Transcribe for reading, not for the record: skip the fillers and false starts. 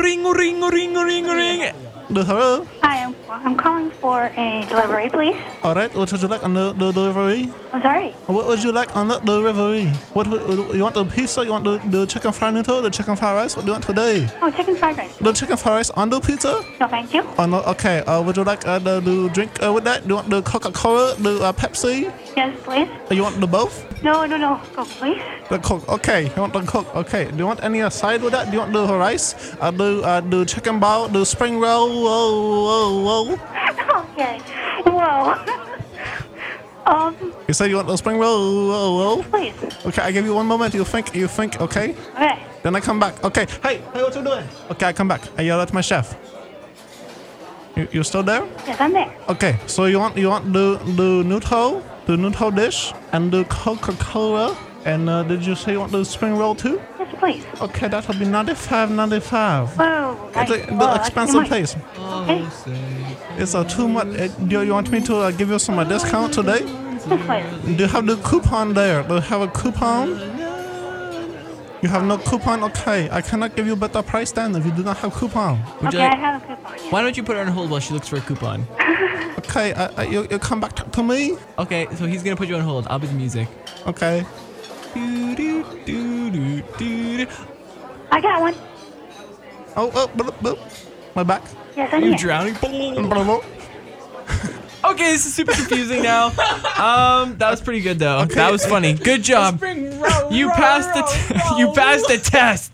ring. Hello. Hi, I'm calling for a delivery, please. All right. What would you like on the delivery? I'm sorry. What would you like on the delivery? What you want the pizza? You want the chicken fried noodle? The chicken fried rice? What do you want today? Oh, chicken fried rice. The chicken fried rice on the pizza? No, thank you. Oh no. Okay. Would you like the drink with that? Do you want the Coca-Cola, the Pepsi? Yes, please. You want the both? No. Go, please. The Coke. Okay. You want the Coke? Okay. Do you want any side with that? Do you want the rice? The chicken ball? The spring roll? Whoa. Okay. Whoa. You said you want the spring roll? Whoa. Please. Okay. I give you one moment. You think. Okay. Okay. Then I come back. Okay. Hey, what you doing? Okay, I come back. I yell at my chef. You still there? Yes, I'm there. Okay. So you want the noodle dish, and the Coca-Cola, and did you say you want the spring roll too? Yes, please. Okay, that'll be $95.95. Whoa. It's Nice. the expensive place. Okay. It's too much. Do you want me to give you some discount today? Yes, please. Do you have the coupon there? Do you have a coupon? You have no coupon? Okay, I cannot give you better price then if you do not have coupon. Okay, I have a coupon. Yeah. Why don't you put her on hold while she looks for a coupon? Okay, you come back to me? Okay, so he's gonna put you on hold. I'll be the music. Okay. I got one. Oh, my back. Yes, I'm You here. drowning? Okay, this is super confusing now. That was pretty good though. Okay. That was funny. Good job. You passed the test.